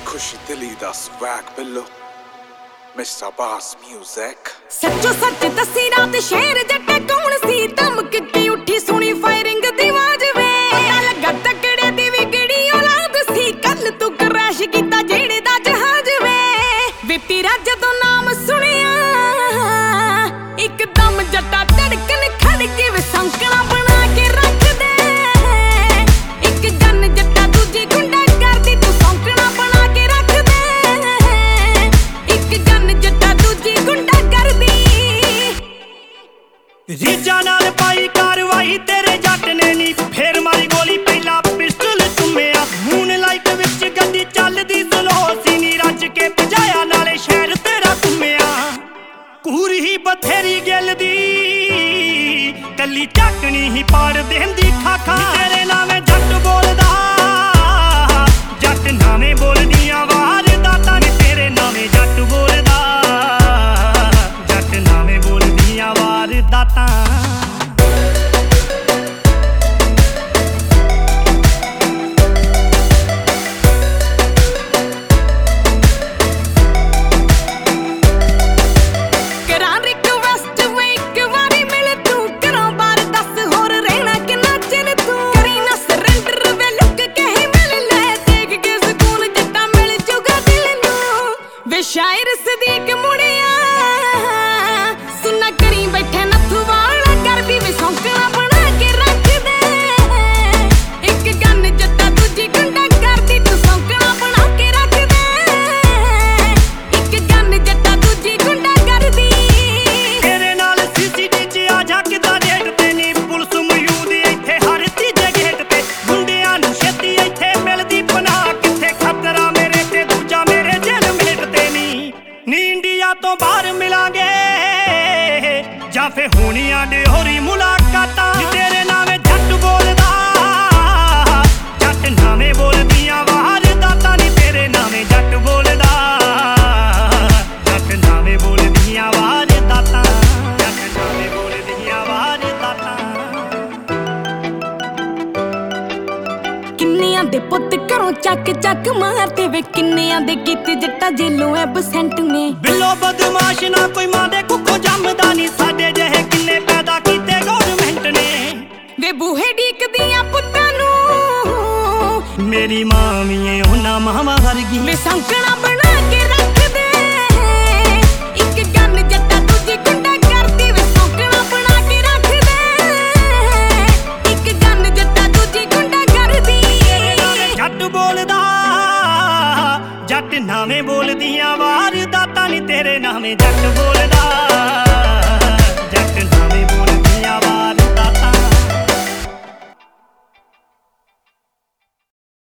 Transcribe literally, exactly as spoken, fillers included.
खुशी दिली दा स्वैग बिल्लो मिस्टर बास म्यूजिक सच्चो सच दसी रात शेर जट्टा कौन सी धमक के उठी सुनी फायरिंग दी आवाज वे लगा तकड़े दी विगड़ी औलाद सी कल तू क्रैश कीता जेड़े दा जहाज वे वे तेरा जदों नाम सुनिया एकदम जट्टा धड़कन खड़ के वे संकना बना के रख दे एक गन जट्टा दूजी गुंडा कर दी तू संकना बना के रख दे एक गन जट्टा दूजी गुंडा कर दी रीजा नाल पाई कार्रवाई तेरे जट ने नी फेर मारी गोली पहला पिस्टल चुम्मिया मून लाइट विच गड्डी चलदी स्लो सी नी रज के भजाया नाले शहर तेरा घुम्मिया कूरी ही बथेरी गिल दी कली टकनी ही पाड़ देंदी खाखा तेरे नामे जट बोलदा जट नामे बोलदियां वार दाता ने तेरे नामे जट बोलदा जट नामे बोलदियां वार दाता शायर सदीक मुड़िया सुना करी बैठे नथू वाला कर भी वे सौंकना बना के रख दे एक गन जट्टा दूजी गुंडा कर दी तू सौंकना बना के रख दे एक गन जट्टा दूजी गुंडा कर दी तेरे नाल सीसीटी च आ झकदा डेट ते नी पुलिस मौजूद इत्थे हर तीजे गेट ते गुंडियां नूं छेती इत्थे मिलदी पनाह किथे खतरा मेरे ते दूजा मेरे जेल मेट ते नी इंडिया तो बाहर मिलांगे जां फे होनियां होरी मुलाकातां तेरे नामे जट बोलदा जट नामे बोलदियां वार दाता नी तेरे नामे जट बोलदा जट नामे बोलदियां वार दाता जट नामे बोलदियां वार दाता किन्नियां दे पुत्त घरों चक चक मारते वे किन्नियां दे गीत जट्टा जेलों एबसेंट ने बिलो बदमाश ना कोई मां दे कुखों जमदा नी साडे जहे किन्ने पैदा कीते गवर्नमेंट ने वे बूहे ढीकदियां पुत्तां नूं मेरी मां भी है उन्हां मावां वर्गी वे संकना बना के रख दे एक गन जट्टा दूजी गुंडा कर दी वे संकना बना के रख दे एक गन जट्टा दूजी गुंडा कर दी जट बोलदा जट नामे बोलदियां वार दाता नी तेरे नामे जट बोलदा।